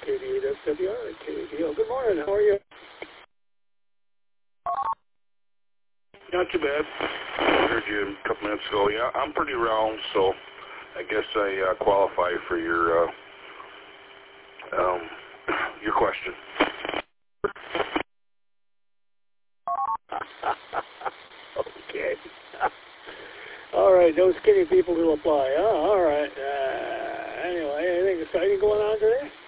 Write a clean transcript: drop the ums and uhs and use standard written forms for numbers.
KD8SWR, KDO. Good morning. How are you? Not too bad. I heard you a couple minutes ago. Yeah, I'm pretty round, so I guess I qualify for your question. Okay. All right, no skinny people who apply. Oh, all right. Anyway, anything exciting going on today?